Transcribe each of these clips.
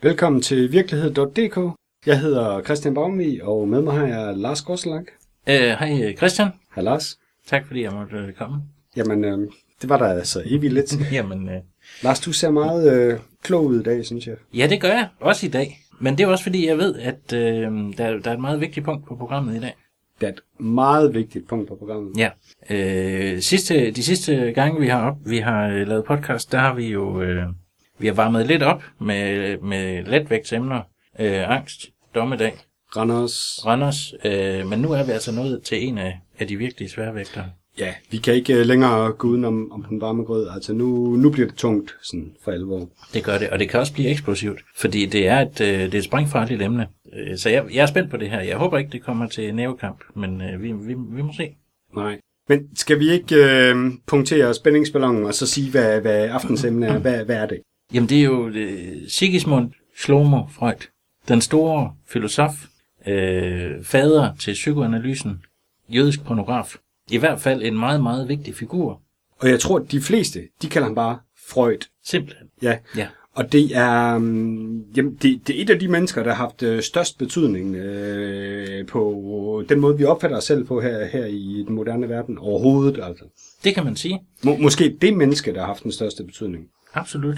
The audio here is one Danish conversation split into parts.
Velkommen til virkelighed.dk. Jeg hedder Christian Baumvig, og med mig har jeg Lars Gorselag. Hej Christian. Hej Lars. Tak fordi jeg måtte komme. Jamen, det var der altså evigt lidt. Jamen, Lars, du ser meget klog ud i dag, synes jeg. Ja, det gør jeg. Også i dag. Men det er også fordi, jeg ved, at der er et meget vigtigt punkt på programmet i dag. Det er et meget vigtigt punkt på programmet. Ja. De sidste gange, vi har lavet podcast, der har vi jo vi har varmet lidt op med letvægtsemner. Angst, dommedag, Randers. Men nu er vi altså nået til en af de virkelig svære vægtere. Ja, vi kan ikke længere gå uden om den varme grød. Altså nu bliver det tungt sådan for alvor. Det gør det, og det kan også blive eksplosivt, fordi det er et sprængfarligt emne. Så jeg er spændt på det her. Jeg håber ikke, det kommer til nævekamp, men vi må se. Nej. Men skal vi ikke punktere spændingsballonen og så sige, hvad aftens emne er? Hvad er det? Jamen, det er jo Sigismund Shlomo Freud, den store filosof, fader til psykoanalysen, jødisk pornograf. I hvert fald en meget, meget vigtig figur. Og jeg tror, at de fleste, de kalder ham bare Freud. Simpelthen. Ja. Og det er, det er et af de mennesker, der har haft størst betydning på den måde, vi opfatter os selv på her i den moderne verden overhovedet. Altså. Det kan man sige. Måske det menneske, der har haft den største betydning. Absolut.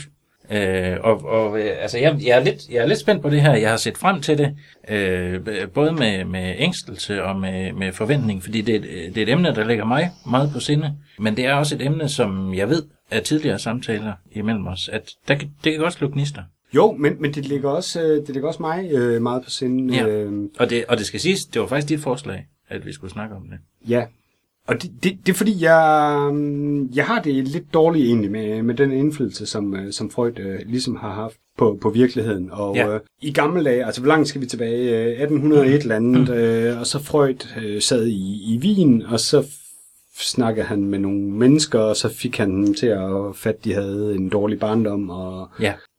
Altså jeg er lidt spændt på det her. Jeg har set frem til det, både med ængstelse og med forventning, fordi det er et emne, der ligger mig meget på sinde. Men det er også et emne, som jeg ved af tidligere samtaler imellem os, at det kan godt slå gnister. Jo, men det ligger også mig meget på sinde. Ja. Og det skal siges, det var faktisk dit forslag, at vi skulle snakke om det. Ja. Og det er fordi, jeg har det lidt dårligt egentlig med den indflydelse, som Freud ligesom har haft på virkeligheden. Og i gamle dage, altså hvor langt skal vi tilbage? 1801 eller andet, og så Freud sad i Wien, og så snakkede han med nogle mennesker, og så fik han dem til at fatte, de havde en dårlig barndom. Og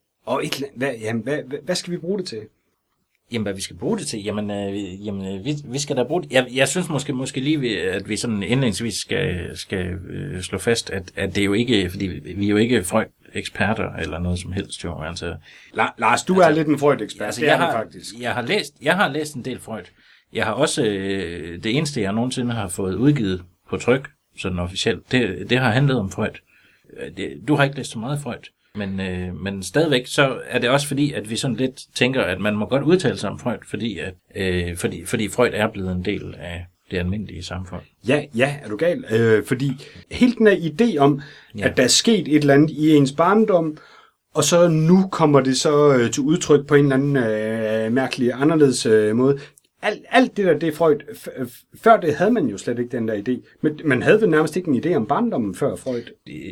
hvad skal vi bruge det til? Jamen, hvad vi skal bruge det til? Jamen vi skal da bruge det. Jeg synes måske lige, at vi sådan indledningsvis skal slå fast, at det er jo ikke, fordi vi er jo ikke Freud-eksperter eller noget som helst, jo. Altså, Lars, du er lidt en Freud-ekspert. Altså, det er faktisk. Jeg har læst en del Freud. Jeg har også, det eneste, jeg nogensinde har fået udgivet på tryk, sådan officielt, det har handlet om Freud. Du har ikke læst så meget Freud. Men stadigvæk så er det også fordi, at vi sådan lidt tænker, at man må godt udtale sig om Freud, fordi Freud er blevet en del af det almindelige samfund. Ja, er du gal? Fordi helt den her idé om, at der er sket et eller andet i ens barndom, og så nu kommer det så til udtryk på en eller anden mærkelig anderledes måde. Alt det der, det er Freud. Før det havde man jo slet ikke den der idé. Men man havde vel nærmest ikke en idé om barndommen før Freud.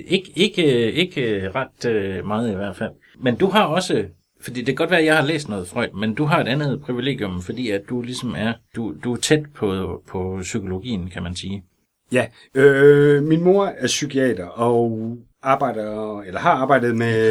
Ikke ret meget i hvert fald. Men du har også, fordi det kan godt være, at jeg har læst noget Freud, men du har et andet privilegium, fordi at du ligesom du er tæt på psykologien, kan man sige. Ja, min mor er psykiater og har arbejdet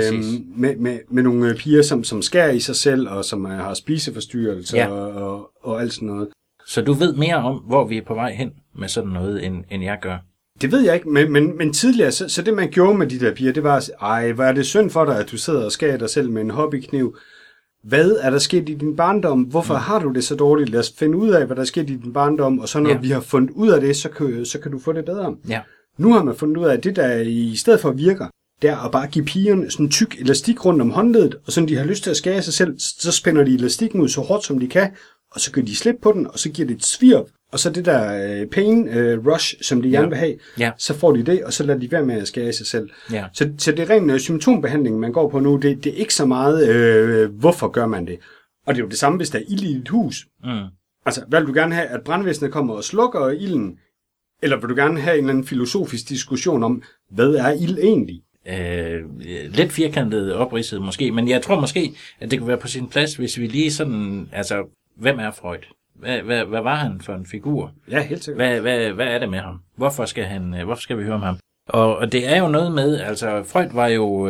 med nogle piger, som skærer i sig selv, og som har spiseforstyrrelser og alt sådan noget. Så du ved mere om, hvor vi er på vej hen med sådan noget, end jeg gør? Det ved jeg ikke, men tidligere, så det man gjorde med de der piger, det var, hvor er det synd for dig, at du sidder og skærer dig selv med en hobbykniv. Hvad er der sket i din barndom? Hvorfor har du det så dårligt? Lad os finde ud af, hvad der er sket i din barndom, og så når vi har fundet ud af det, så kan du få det bedre. Ja. Nu har man fundet ud af, at det der i stedet for virker, det er at bare give pigerne sådan en tyk elastik rundt om håndledet, og så når de har lyst til at skære sig selv, så spænder de elastikken ud så hårdt som de kan, og så kan de slippe på den, og så giver det et svirp, og så det der pain rush, som de gerne vil have, så får de det, og så lader de være med at skære sig selv. Ja. Så det er ren symptombehandling, man går på nu. Det er ikke så meget, hvorfor gør man det? Og det er jo det samme, hvis der er ild i dit hus. Altså, hvad vil du gerne have, at brandvæsenet kommer og slukker ilden? Eller vil du gerne have en eller anden filosofisk diskussion om, hvad er ild egentlig? Lidt firkantet opridset måske, men jeg tror måske, at det kunne være på sin plads, hvis vi lige sådan, altså, hvem er Freud? Hvad var han for en figur? Ja, helt sikkert. Hvad er det med ham? Hvorfor skal vi høre om ham? Og det er jo noget med, altså, Freud var jo,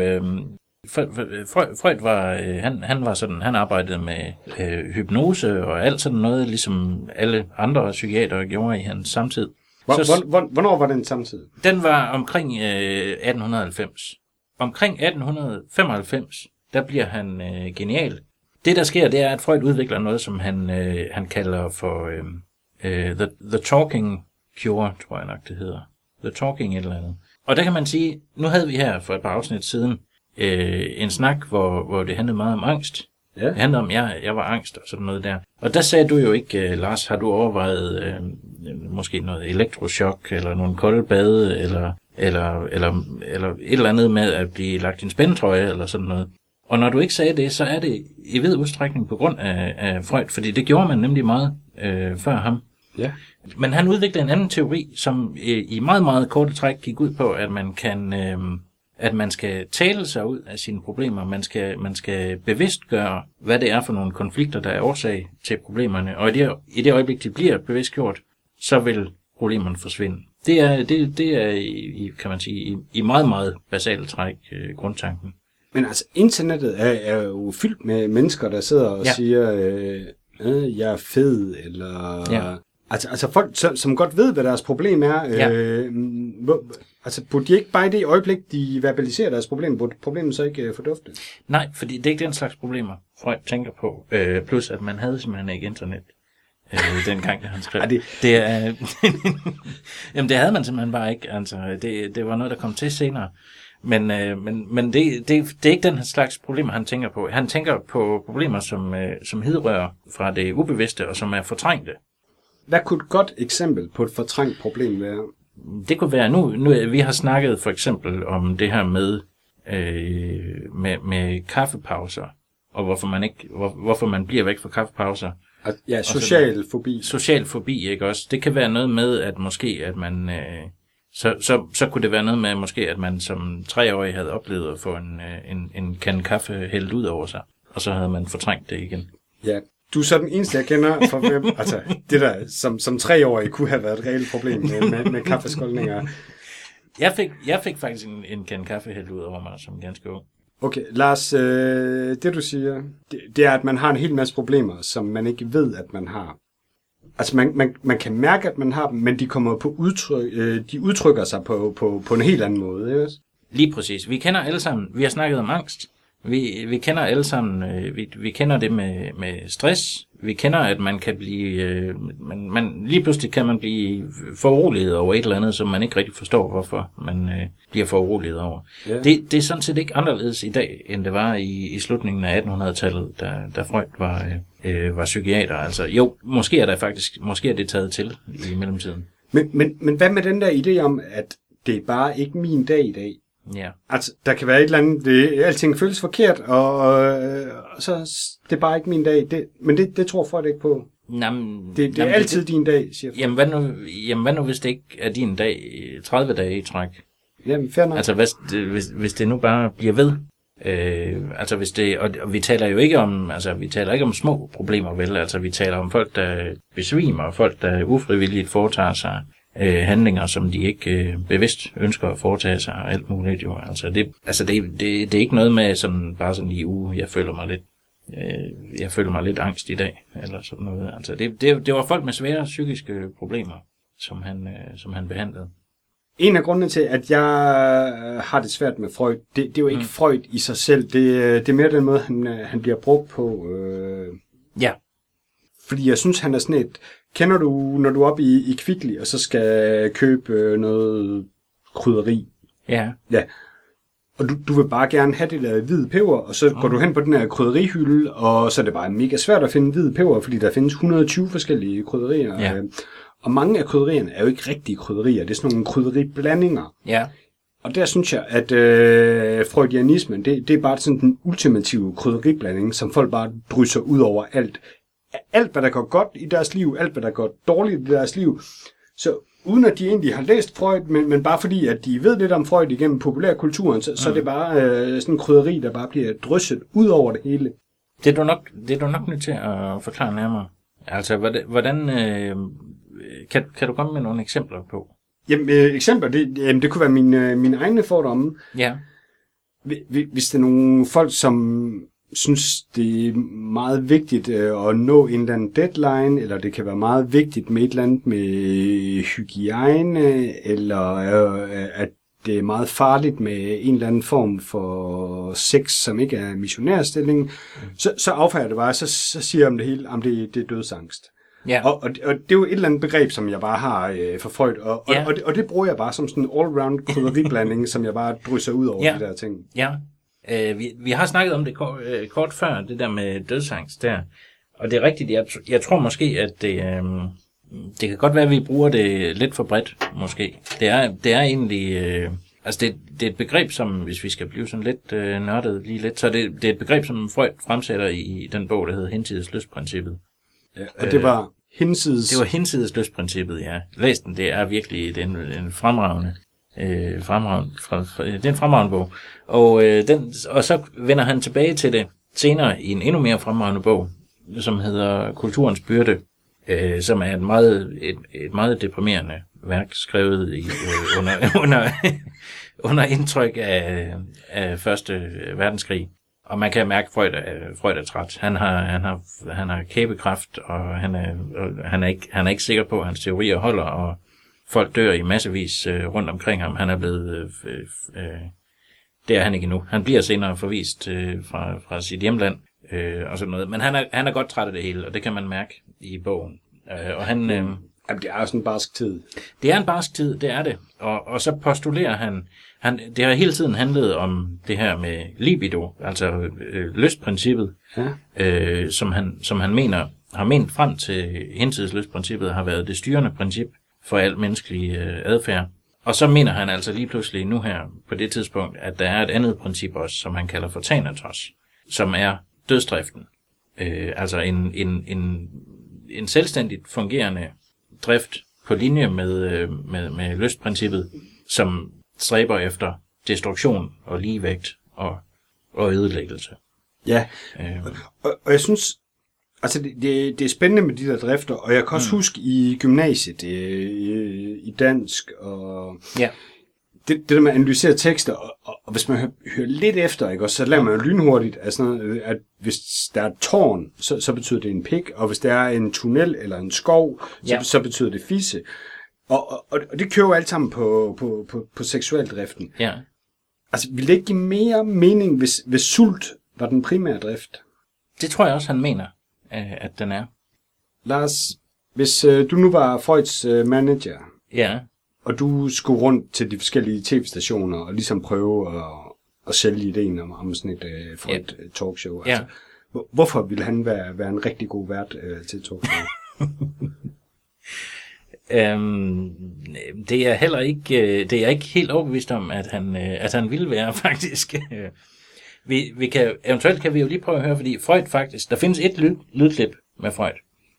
Freud var, han var sådan, han arbejdede med hypnose og alt sådan noget, ligesom alle andre psykiatere gjorde i hans samtid. Hvornår var den samtidig? Den var omkring 1890. Omkring 1895, der bliver han genial. Det, der sker, det er, at Freud udvikler noget, som han kalder for the talking cure, tror jeg nok, det hedder. The talking et eller andet. Og der kan man sige, nu havde vi her for et par afsnit siden en snak, hvor det handlede meget om angst. Ja. Det handlede om, jeg var angst og sådan noget der. Og der sagde du jo ikke, Lars, har du overvejet måske noget elektrochok, eller nogle kolde bade, eller et eller andet med at blive lagt i en spændetrøje, eller sådan noget. Og når du ikke sagde det, så er det i vid udstrækning på grund af Freud, fordi det gjorde man nemlig meget før ham. Ja. Men han udviklede en anden teori, som i meget, meget korte træk gik ud på, at man skal tale sig ud af sine problemer. Man skal bevidstgøre, hvad det er for nogle konflikter, der er årsag til problemerne. Og i det øjeblik, de bliver bevidstgjort, så vil problemerne forsvinde. Det er kan man sige, i meget, meget basalt træk grundtanken. Men altså, internettet er jo fyldt med mennesker, der sidder og siger, jeg er fed, eller... Ja. Altså folk, som godt ved, hvad deres problem er. Altså, burde de ikke bare i det øjeblik, de verbaliserer deres problem, burde problemet så ikke fordufte? Nej, fordi det er ikke den slags problemer, Freud tænker på. Plus, at man havde simpelthen ikke internet dengang, da han skrev. Det er... Jamen, det havde man simpelthen bare ikke. Altså, det var noget, der kom til senere. Men det er ikke den slags problemer, han tænker på. Han tænker på problemer, som hidrører fra det ubevidste, og som er fortrængte. Hvad kunne et godt eksempel på et fortrængt problem være? Det kunne være, nu vi har snakket for eksempel om det her med kaffepauser, og hvorfor man bliver væk fra kaffepauser. Ja, social fobi. Social fobi, ikke også? Det kan være noget med, at måske, at man... Så kunne det være noget med, måske, at man som 3-årig havde oplevet at få en kande kaffe hældt ud over sig, og så havde man fortrængt det igen. Ja. Du er så den eneste, jeg kender, for hvem, altså det der som 3-årig kunne have været et reelt problem med kaffeskoldninger. Jeg fik faktisk en kande kaffe hældt ud over mig som ganske ung. Okay, Lars, det du siger, det er, at man har en hel masse problemer, som man ikke ved, at man har. Altså man kan mærke, at man har dem, men de kommer på de udtrykker sig på en helt anden måde, ikke? Lige præcis. Vi kender alle sammen, vi har snakket om angst. Vi kender alle sammen, vi kender det med stress. Vi kender, at man kan blive, lige pludselig kan man blive foruroliget over et eller andet, som man ikke rigtig forstår, hvorfor man bliver foruroliget over. Yeah. Det er sådan set ikke anderledes i dag, end det var i slutningen af 1800-tallet, da Freud var psykiater. Altså jo, måske er det taget til i mellemtiden. Men hvad med den der idé om, at det er bare ikke min dag i dag? Ja. Altså, der kan være et eller andet, alting føles forkert, og så det er bare ikke min dag. Men det tror Freud ikke på. Det er altid din dag, siger Freud. Jamen hvad nu, hvis det ikke er din dag 30 dage i træk? Jamen, fair nok. Altså, hvis det nu bare bliver ved. Altså, hvis det, og vi taler jo ikke om små problemer, vel? Altså, vi taler om folk, der besvimer, folk, der ufrivilligt foretager sig handlinger, som de ikke bevidst ønsker at foretage sig, og alt muligt jo. Altså det er ikke noget med sådan, bare sådan i jeg føler mig lidt angst i dag, eller sådan noget. Altså det var folk med svære psykiske problemer, som han behandlede. En af grundene til, at jeg har det svært med Freud, det er jo ikke Freud i sig selv, det er mere den måde, han bliver brugt på. Ja. Fordi jeg synes, han er sådan et... Kender du, når du er oppe i Kvickly, og så skal købe noget krydderi? Ja. Ja. Og du vil bare gerne have det der hvide peber, og så går du hen på den her krydderihylde, og så er det bare mega svært at finde hvide peber, fordi der findes 120 forskellige krydderier. Ja. Og mange af krydderierne er jo ikke rigtige krydderier, det er sådan nogle krydderiblandinger. Ja. Og der synes jeg, at freudianismen, det er bare sådan den ultimative krydderiblanding, som folk bare drysser ud over alt. Alt, hvad der går godt i deres liv, alt, hvad der går dårligt i deres liv. Så uden at de egentlig har læst Freud, men bare fordi, at de ved lidt om Freud igennem populærkulturen, så er det bare sådan en krydderi, der bare bliver drysset ud over det hele. Det er du nok nødt til at forklare nærmere. Altså, hvordan kan du komme med nogle eksempler på? Jamen, eksempler, det kunne være mine egne fordomme. Ja. Hvis der er nogle folk, som synes, det er meget vigtigt at nå en eller anden deadline, eller det kan være meget vigtigt med et eller andet med hygiejne, eller at det er meget farligt med en eller anden form for sex, som ikke er missionærstilling, så affærder jeg det bare, så siger jeg om det hele, om det er dødsangst. Ja. Og det er jo et eller andet begreb, som jeg bare har for Freud, og det bruger jeg bare som sådan en all-round krydderiblanding, som jeg bare drysser ud over de der ting. Ja, vi har snakket om det kort før, det der med dødsangst der, og det er rigtigt, jeg tror måske, at det kan godt være, at vi bruger det lidt for bredt, måske. Det er egentlig... Altså, det er et begreb, som, hvis vi skal blive sådan lidt nørdet lige lidt, så det er et begreb, som Freud fremsætter i den bog, der hedder Hinsides lystprincippet. Ja, og det var hinsides... Det var hinsides lystprincippet, ja. Læs den, det er virkelig det er en fremragende... det er en fremragende bog. Og så vender han tilbage til det senere i en endnu mere fremragende bog, som hedder Kulturens byrde, som er et meget deprimerende værk, skrevet under indtryk af Første Verdenskrig. Og man kan mærke, at Freud er træt. Han har kæbekræft, og han er ikke sikker på, at hans teorier holder, og folk dør i massevis rundt omkring ham. Han er blevet... det er han ikke endnu. Han bliver senere forvist fra sit hjemland og sådan noget. Men han er godt træt af det hele, og det kan man mærke i bogen. Og han... Jamen, det er jo sådan en barsk tid. Det er en barsk tid, det er det. Og så postulerer han... Det har hele tiden handlet om det her med libido, altså lystprincippet, som han mener, har ment frem til hinsides lystprincippet, har været det styrende princip for al menneskelig adfærd. Og så mener han altså lige pludselig nu her, på det tidspunkt, at der er et andet princip også, som han kalder for thanatos, som er dødsdriften. Altså en selvstændigt fungerende drift på linje med lystprincippet, som stræber efter destruktion og ligevægt og ødelæggelse. Ja, og jeg synes, altså det er spændende med de der drifter, og jeg kan også huske i gymnasiet, i dansk, og det der med at analysere tekster, og hvis man hører lidt efter, ikke, så lærer man jo lynhurtigt, at hvis der er et tårn, så betyder det en pik, og hvis der er en tunnel eller en skov, så betyder det fisse. Og det kører jo alt sammen på seksualdriften. Ja. Altså, ville det ikke give mere mening, hvis sult var den primære drift? Det tror jeg også, han mener, at den er. Lars, hvis du nu var Freuds manager, og du skulle rundt til de forskellige tv-stationer og ligesom prøve at sælge ideen om sådan et Freud talkshow, altså, hvorfor ville han være en rigtig god vært til et talkshow? Det er heller ikke, det er jeg ikke helt overbevist om, at han ville være, faktisk. Vi kan, eventuelt kan vi jo lige prøve at høre, fordi Freud faktisk, der findes et lydklip med Freud,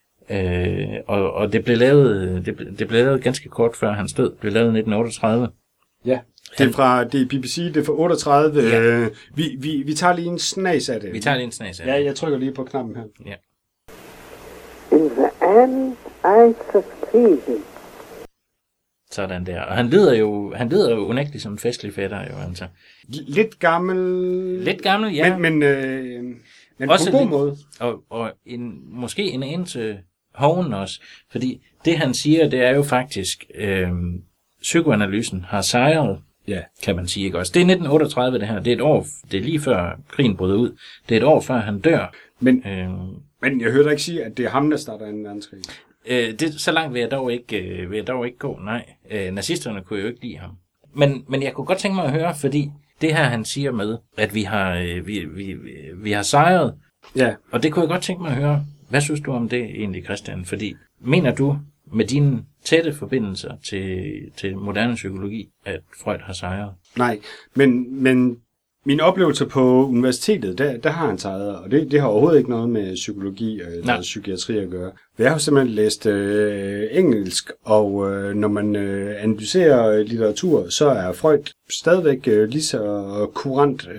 og det blev lavet ganske kort før hans død, det blev lavet i 1938. Ja. Det er BBC, det er fra 38. Ja. Vi tager lige en snas af det. Ja, jeg trykker lige på knappen her. Ja. In the end, I succeeded. Sådan der. Og han lyder jo unægteligt som en festlig fætter, jo, altså. Lidt gammel, ja. Men også på en god måde. Og måske en anelse hoven også, fordi det han siger, det er jo faktisk, psykoanalysen har sejret, kan man sige, ikke også? Det er 1938 det her, det er et år, det er lige før krigen bryder ud, det er et år før han dør. Men jeg hørte ikke sige, at det er ham, der starter 2. verdenskrig. Så langt vil jeg dog ikke gå, nej. Nazisterne kunne jo ikke lide ham. Men jeg kunne godt tænke mig at høre, fordi det her han siger med, at vi har sejret, og det kunne jeg godt tænke mig at høre. Hvad synes du om det egentlig, Christian? Fordi mener du med dine tætte forbindelser til moderne psykologi, at Freud har sejret? Nej, men min oplevelse på universitetet, der har han sejret, og det har overhovedet ikke noget med psykologi eller psykiatri at gøre. Jeg har simpelthen læst engelsk, og når man analyserer litteratur, så er Freud stadigvæk lige så kurant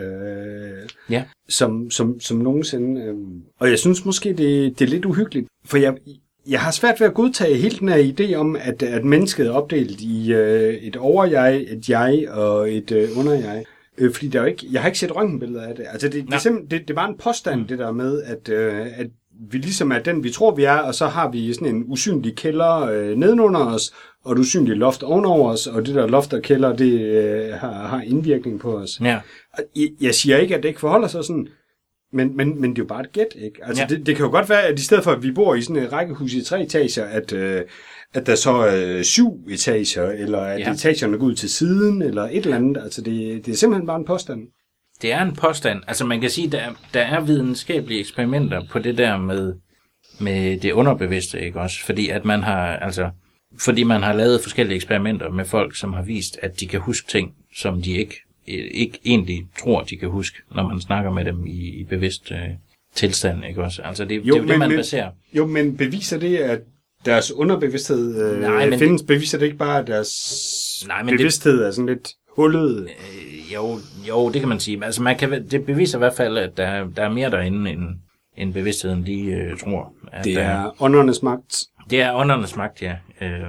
som nogensinde. Og jeg synes måske, det er lidt uhyggeligt, for jeg har svært ved at godtage hele den her idé om, at mennesket er opdelt i et overjeg, et jeg og et underjeg. Fordi jeg har ikke set røntgenbilleder af det. Altså det er bare en påstand, det der med, at vi ligesom er den, vi tror, vi er, og så har vi sådan en usynlig kælder nedenunder os, og et usynligt loft ovenover os, og det der loft og kælder, det har indvirkning på os. Ja. Jeg siger ikke, at det ikke forholder sig sådan, men det er jo bare et gæt, ikke? Altså, det kan jo godt være, at i stedet for, at vi bor i sådan et rækkehus i 3 etager, at der så er 7 etager, eller at etagerne går ud til siden, eller et eller andet. Altså, det er simpelthen bare en påstand. Det er en påstand. Altså, man kan sige, der er videnskabelige eksperimenter på det der med det underbevidste, ikke også? Fordi man har lavet forskellige eksperimenter med folk, som har vist, at de kan huske ting, som de ikke egentlig tror, de kan huske, når man snakker med dem i bevidst tilstand, ikke også? Altså, det er jo det, man baserer. Jo, men beviser det, at deres underbevidsthed findes? Beviser det ikke bare, at deres bevidsthed er sådan lidt hullet? Jo, det kan man sige. Altså, det beviser i hvert fald, at der er mere derinde, end bevidstheden lige tror. Det er åndernes magt. Det er åndernes magt, ja.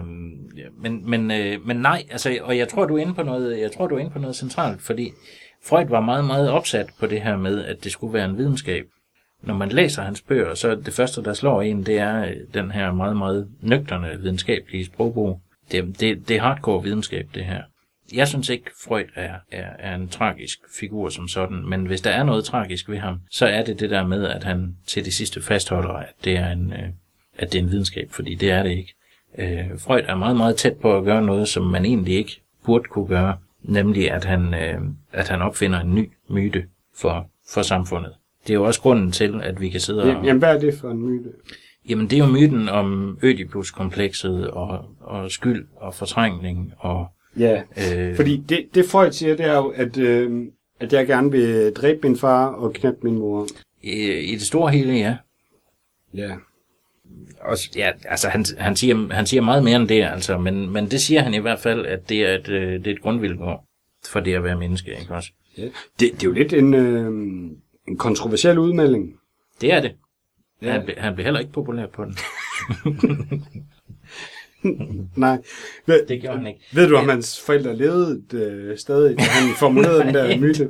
Men nej, altså, og jeg tror, du er inde på noget centralt, fordi Freud var meget, meget opsat på det her med, at det skulle være en videnskab. Når man læser hans bøger, så det første, der slår en, det er den her meget, meget nøgterne videnskabelige sprogbog. Det er hardcore videnskab, det her. Jeg synes ikke, Freud er en tragisk figur som sådan, men hvis der er noget tragisk ved ham, så er det der med, at han til det sidste fastholder, at det er en videnskab, fordi det er det ikke. Freud er meget, meget tæt på at gøre noget, som man egentlig ikke burde kunne gøre, nemlig at han opfinder en ny myte for samfundet. Det er jo også grunden til, at vi kan sidde og... Jamen, hvad er det for en myte? Jamen, det er jo myten om Ødipus-komplekset og skyld og fortrængning og... Ja, fordi det Freud siger, det er jo, at jeg gerne vil dræbe min far og knæppe min mor. I det store hele, ja. Ja. Og, ja, altså han siger meget mere end det, altså, men det siger han i hvert fald, at det er et grundvilkår for det at være menneske, ikke også? Ja. Det er jo lidt en kontroversiel udmelding. Det er det. Ja. Han blev heller ikke populær på den. Nej. Det gjorde han ikke. Ved du, om hans forældre levede stadig, da han formulerede den der myte?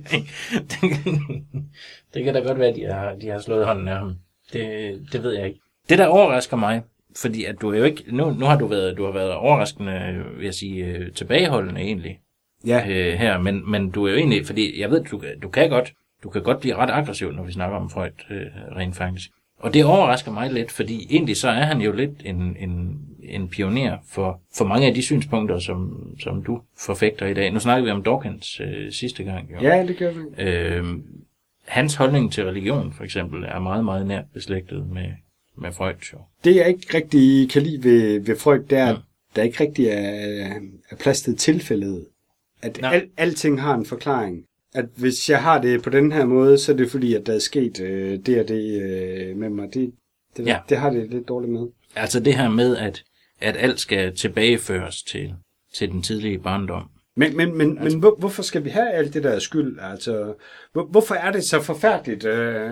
Det kan da godt være, at de har slået hånden af ham. Det ved jeg ikke. Det, der overrasker mig, fordi at du er jo ikke... Nu har du har været overraskende, vil jeg sige, tilbageholdende egentlig. Ja. Her, men du er jo egentlig... Fordi jeg ved, du kan godt blive ret aggressiv, når vi snakker om Freud, rent faktisk. Og det overrasker mig lidt, fordi egentlig så er han jo lidt en pioner for mange af de synspunkter, som du forfægter i dag. Nu snakker vi om Dawkins sidste gang. Jo. Ja, det gør vi. Hans holdning til religion, for eksempel, er meget, meget nært beslægtet med Freud. Jo. Det, jeg ikke rigtig kan lide ved Freud, det er, at der ikke rigtig er plads til tilfældet. At alting har en forklaring. At hvis jeg har det på den her måde, så er det fordi, at der er sket det og det med mig. Det har det lidt dårligt med. Altså det her med, at alt skal tilbageføres til den tidlige barndom. Men hvorfor skal vi have alt det der skyld? Altså, hvorfor er det så forfærdeligt,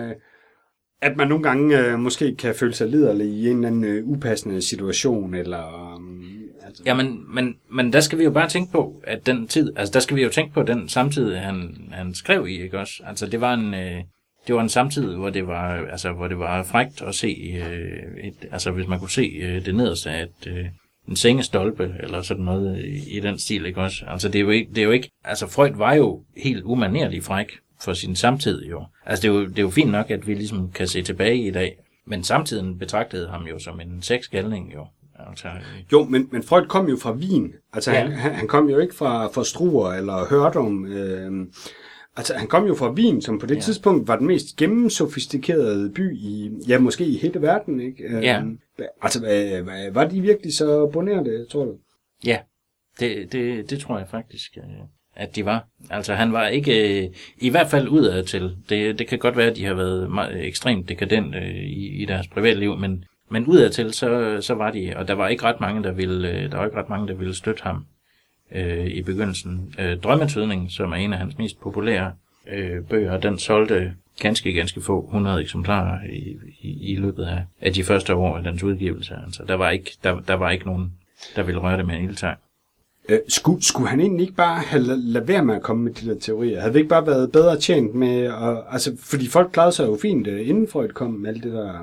at man nogle gange måske kan føle sig liderlig i en eller anden upassende situation? Eller, altså... Ja, men der skal vi jo bare tænke på, at den tid, altså der skal vi jo tænke på den samtid, han skrev i, ikke også? Altså det var en samtid, hvor det var frækt at se, altså hvis man kunne se det nederste af en sengestolpe, eller sådan noget i den stil, ikke også? Altså det er jo ikke, altså Freud var jo helt umanerlig fræk for sin samtid, jo. Altså det er jo fint nok, at vi ligesom kan se tilbage i dag, men samtiden betragtede ham jo som en sexgalning, jo. Altså, jo, men Freud kom jo fra Wien. Altså han kom jo ikke fra Struer eller Hørdum. Altså han kom jo fra Wien, som på det tidspunkt var den mest gennemsofistikerede by måske i hele verden, ikke? Ja. Altså var de virkelig så bonerte, tror du? Ja, det tror jeg faktisk, at de var. Altså han var ikke, i hvert fald udadtil. Det kan godt være, at de har været meget, ekstremt dekadente i deres privatliv, men udadtil så var de, og der var ikke ret mange, der ville støtte ham i begyndelsen. Drømmetydning, som er en af hans mest populære bøger, den solgte ganske få 100 eksemplarer i løbet af de første år af dens udgivelse. Altså der var ikke nogen, der ville røre det med en ildtang. Skulle han egentlig ikke bare have lade være med at komme med de der teorier? Havde vi ikke bare været bedre tjent med, altså fordi folk klarede sig jo fint inden Freud kom med alt det der...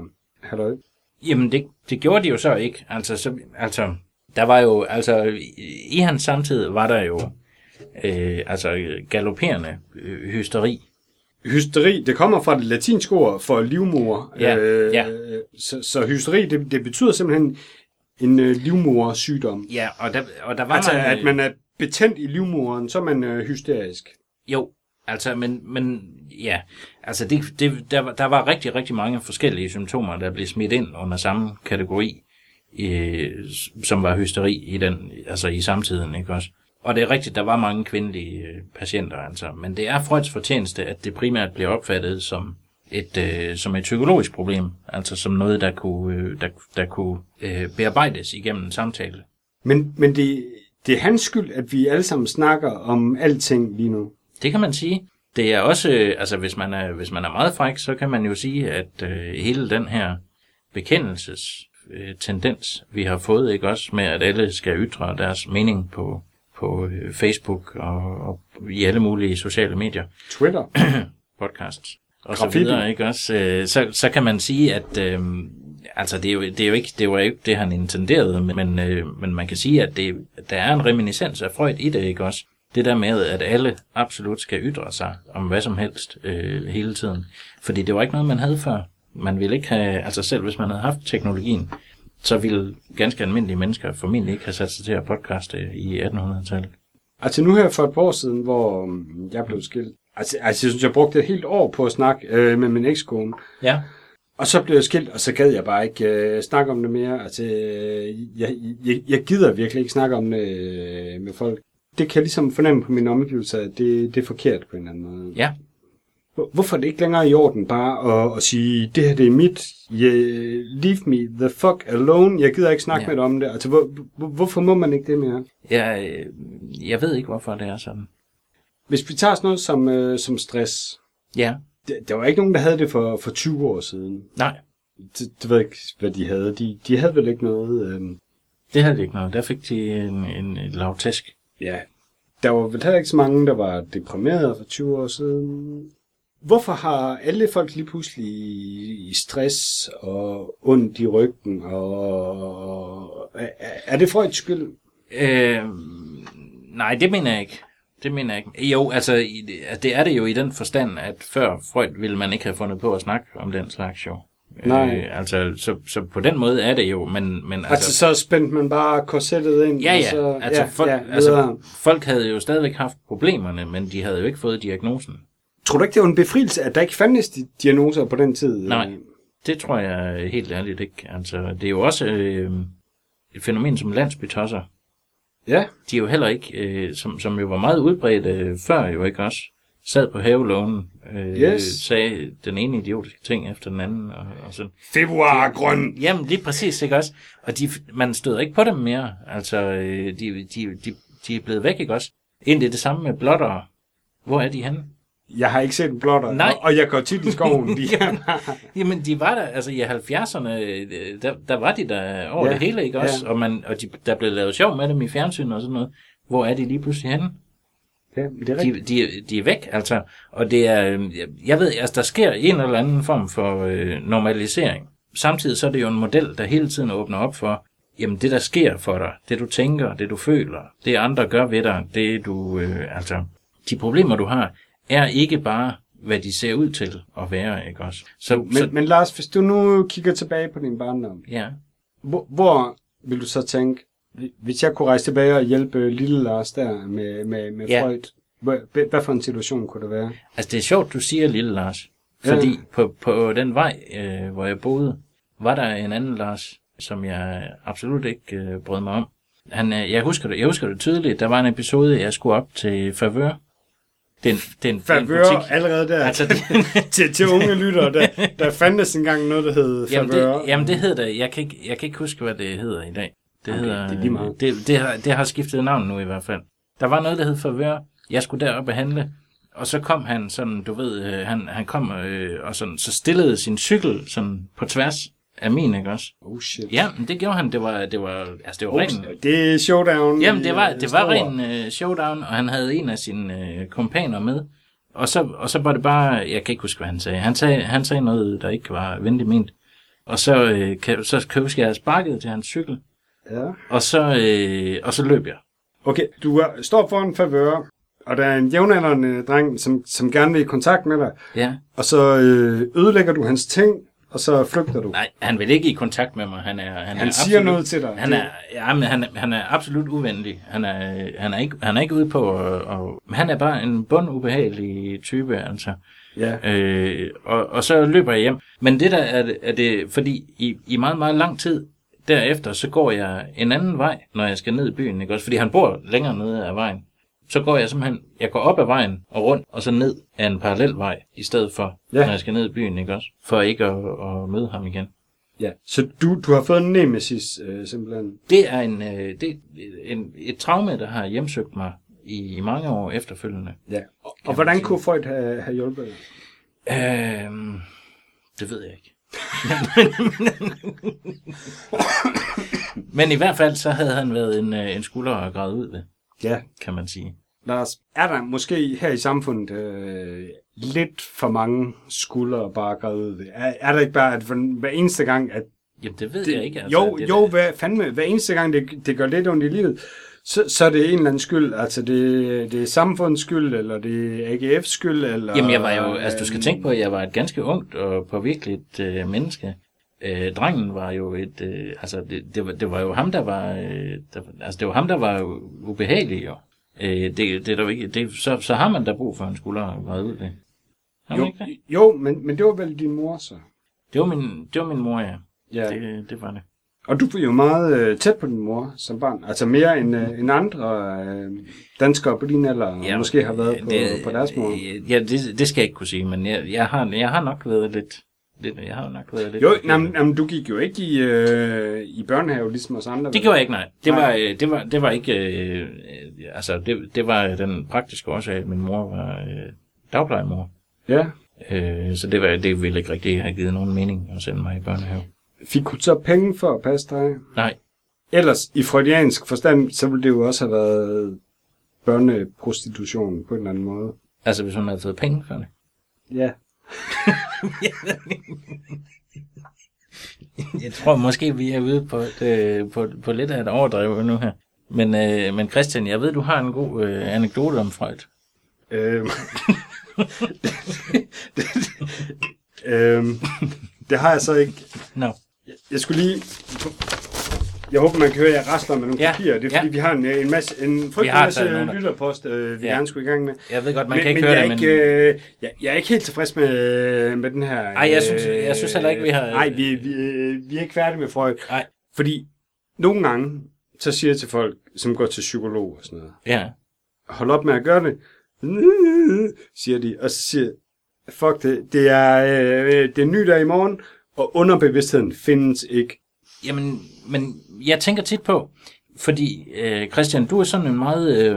halløj. Jamen, det gjorde de jo så ikke. Altså, der var jo, i hans samtid var der jo, galopperende hysteri. Hysteri, det kommer fra det latinske ord for livmoder. Ja. Så hysteri, det betyder simpelthen en livmodersygdom. Ja, og der var altså, at man er betændt i livmoderen, så er man hysterisk. Jo, altså, men ja, altså der var rigtig, rigtig mange forskellige symptomer, der blev smidt ind under samme kategori, som var hysteri i samtiden, ikke også? Og det er rigtigt, der var mange kvindelige patienter, altså, men det er Freuds fortjeneste, at det primært blev opfattet som et psykologisk problem, altså som noget, der kunne bearbejdes igennem en samtale. Men det er hans skyld, at vi alle sammen snakker om alting lige nu. Det kan man sige. Det er også, hvis man er meget fræk, så kan man jo sige, at hele den her bekendelsestendens, vi har fået, ikke også, med at alle skal ytre deres mening på Facebook og i alle mulige sociale medier. Twitter. Podcasts. Og så videre, ikke også? Så kan man sige, at det var ikke det, han intenderede, men man kan sige, at der er en reminiscens af Freud i det, ikke også? Det der med, at alle absolut skal ytre sig om hvad som helst hele tiden. Fordi det var ikke noget, man havde før. Man ville ikke have, altså selv hvis man havde haft teknologien, så ville ganske almindelige mennesker formentlig ikke have sat sig til at podcaste i 1800-tallet. Altså nu her for et par år siden, hvor jeg blev skilt. Altså jeg synes, jeg brugte et helt år på at snakke med min ekskone. Ja. Og så blev jeg skilt, og så gad jeg bare ikke snakke om det mere. Altså jeg gider virkelig ikke snakke om det med folk. Det kan jeg ligesom fornemme på mine omgivelser, at det er forkert på en eller anden måde. Ja. Hvorfor er det ikke længere i orden bare at sige, det her det er mit, leave me the fuck alone, jeg gider ikke snakke med dig om det. Altså hvorfor må man ikke det mere? Jeg ved ikke, hvorfor det er sådan. Hvis vi tager sådan noget som stress. Ja. Der var ikke nogen, der havde det for 20 år siden. Nej. Det ved jeg ikke, hvad de havde. De havde vel ikke noget... Det havde de ikke noget. Der fik de en lavtæsk. Ja. Der var vel heller ikke så mange, der var deprimerede for 20 år siden. Hvorfor har alle folk lige pludselig i stress og ondt i ryggen? Og er det Freuds skyld? Nej, det mener jeg ikke. Jo, altså, det er det jo i den forstand, at før Freud ville man ikke have fundet på at snakke om den slags jo. Nej. Så på den måde er det jo, men altså så spændte man bare korsettet ind? Ja, så, folk havde jo stadigvæk haft problemerne, men de havde jo ikke fået diagnosen. Tror du ikke, det var en befrielse, at der ikke fandtes diagnoser på den tid? Nej, det tror jeg helt ærligt ikke. Altså, det er jo også et fænomen som landsbytosser. Ja. De er jo heller ikke, som jo var meget udbredt før jo ikke også, sad på havelånen, sagde den ene idiotiske ting efter den anden. Og sådan. Februargrøn! Jamen, lige præcis, ikke også? Og man støder ikke på dem mere. Altså, de er blevet væk, ikke også? Egentlig det samme med blottere. Hvor er de henne? Jeg har ikke set en blotter, og jeg går tit i skoven. Jamen, de var der, altså i 70'erne, der var de der over det hele, ikke også? Og der blev lavet sjov med dem i fjernsynet og sådan noget. Hvor er de lige pludselig henne? Ja, det er rigtigt. De er væk, altså. Og det er, jeg ved, altså der sker en eller anden form for normalisering. Samtidig så er det jo en model, der hele tiden åbner op for, jamen det der sker for dig, det du tænker, det du føler, det andre gør ved dig, det du, de problemer du har, er ikke bare, hvad de ser ud til at være, ikke også? Men Lars, hvis du nu kigger tilbage på din barndom, hvor vil du så tænke, hvis jeg kunne rejse tilbage og hjælpe lille Lars der med Freud, hvad for en situation kunne det være? Altså det er sjovt, du siger lille Lars, fordi på den vej, hvor jeg boede, var der en anden Lars, som jeg absolut ikke brød mig om. Jeg husker det tydeligt, der var en episode, jeg skulle op til Favør. Den Favør allerede der, altså, til unge lyttere, der fandtes engang noget, der hed Favør. Jamen det hed det, jeg kan ikke huske, hvad det hedder i dag. Det har skiftet navn nu i hvert fald. Der var noget, der hed Favør, jeg skulle derop og handle, og så kom han sådan, du ved, han kom og sådan, så stillede sin cykel sådan på tværs af min, ikke også? Oh shit. Ja, men det gjorde han, det var ren... Det er showdown. Jamen, det var ren showdown, og han havde en af sine kompaner med. Og så var det bare, jeg kan ikke huske, hvad han sagde. Han sagde noget, der ikke var venligt ment. Og så kan jeg huske, at jeg sparket til hans cykel, Ja. og så løb jeg. Okay, du står foran favør, og der er en jævnaldrende dreng, som gerne vil i kontakt med dig. Ja. Og så ødelægger du hans ting, og så flygter du. Nej, han vil ikke i kontakt med mig. Han siger noget til dig. Han er absolut uvenlig. Han er ikke ude på han er bare en bundubehagelig type, altså. Ja. Og så løber jeg hjem. Men det der er det, fordi i meget, meget lang tid derefter, så går jeg en anden vej, når jeg skal ned i byen, ikke også? Fordi han bor længere nede af vejen. Så går jeg simpelthen, jeg går op ad vejen og rundt, og så ned af en parallel vej, i stedet for, når jeg skal ned i byen, ikke også? For ikke at møde ham igen. Ja, så du har fået en nemesis, simpelthen? Det er et traume, der har hjemsøgt mig i mange år efterfølgende. Ja, og hvordan kunne Freud have hjulpet dig? Det ved jeg ikke. Men i hvert fald, så havde han været en skulder at græde ud ved, kan man sige. Lars, er der måske her i samfundet lidt for mange skuldre bare at græde ud ved? Er der ikke bare, at hver eneste gang, at... Jamen, det ved jeg ikke. Altså, hver eneste gang, det gør lidt ondt i livet, så er det en eller anden skyld. Altså, det er samfundets skyld, eller det er AGF's skyld, eller... Jamen, jeg var jo... Altså, du skal tænke på, at jeg var et ganske ungt og påvirkeligt menneske. Drengen var jo det var jo ham, der var... det var ham, der var ubehagelig, jo. Så har man da brug for en skulder at græde ud ved. Jo, men det var vel din mor, så? Det var min mor, ja. Det var det. Og du var jo meget tæt på din mor som barn. Altså mere end andre danskere på din alder, måske har været på deres mor. Ja, det skal jeg ikke kunne sige, men jeg har nok været lidt... Jeg har nok været lidt... Jo, jamen, du gik jo ikke i børnehave, ligesom os andre. Det gjorde jeg ikke, nej. Det var ikke... det var den praktiske årsag, at min mor var dagplejemor. Ja. Så det ville ikke rigtig have givet nogen mening at sende mig i børnehave. Fik du så penge for at passe dig? Nej. Ellers, i freudiansk forstand, så ville det jo også have været børneprostitution på en eller anden måde. Altså, hvis hun havde fået penge for det? Ja. Jeg tror måske, vi er ude på lidt af et overdrev nu her. Men Christian, jeg ved, du har en god anekdote om Freud. Det har jeg så ikke. No. Jeg skulle lige... Jeg håber, man kan høre, at jeg rasler med nogle papirer. Det er fordi, vi har en frygtelig masse lytterpost, vi gerne skulle i gang med. Jeg ved godt, man kan ikke høre det, men... Jeg er ikke helt tilfreds med den her... Nej, jeg synes heller ikke, vi har... Nej, vi er ikke færdige med Freud. Nej. Fordi nogle gange, så siger jeg til folk, som går til psykolog og sådan noget. Ja. Hold op med at gøre det. Siger de. Og så siger fuck det. Det er ny der i morgen, og underbevidstheden findes ikke. Jamen, men jeg tænker tit på, fordi Christian, du er sådan en meget,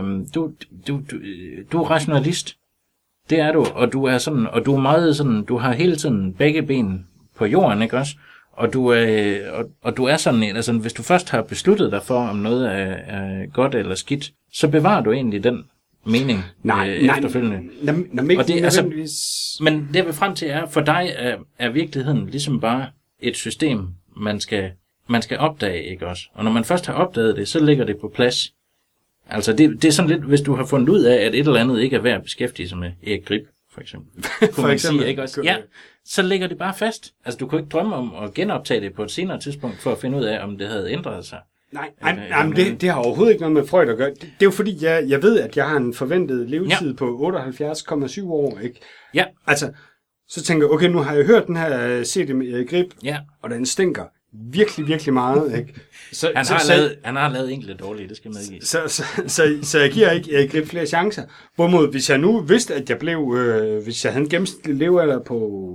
du er rationalist. Det er du, og du er sådan, og du er meget sådan, du har hele tiden begge ben på jorden, ikke også? Og du er sådan en, altså hvis du først har besluttet dig for, om noget er godt eller skidt, så bevarer du egentlig den mening efterfølgende. Og det, altså, men det jeg vil frem til er, for dig er virkeligheden ligesom bare et system, man skal opdage, ikke også? Og når man først har opdaget det, så ligger det på plads. Altså det er sådan lidt, hvis du har fundet ud af, at et eller andet ikke er værd at beskæftige sig med, Erik Grip, for eksempel. For eksempel, sige, ikke også? Ja, så ligger det bare fast. Altså du kunne ikke drømme om at genoptage det på et senere tidspunkt, for at finde ud af, om det havde ændret sig. Nej, det har overhovedet ikke noget med Freud at gøre. Det er jo fordi, jeg ved, at jeg har en forventet levetid på 78,7 år, ikke? Ja. Altså, så tænker jeg, okay, nu har jeg hørt den her CD med Erik Grip, og den stinker virkelig, virkelig meget, ikke? Han har lavet enkelte dårlige, det skal medgive. Så jeg giver ikke Erik Grip flere chancer. Hvorimod, hvis jeg nu vidste, at jeg blev, hvis jeg havde en gennemsnitlig levealder på